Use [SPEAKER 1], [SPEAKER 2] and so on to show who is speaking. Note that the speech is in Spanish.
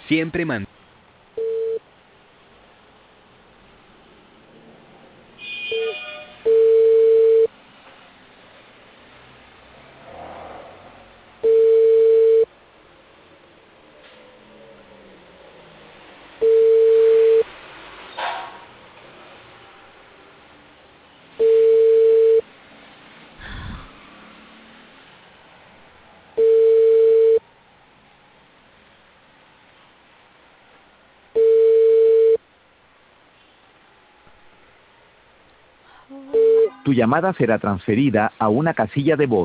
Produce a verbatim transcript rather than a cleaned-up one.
[SPEAKER 1] Siempre man.
[SPEAKER 2] Tu llamada será transferida a una casilla de voz.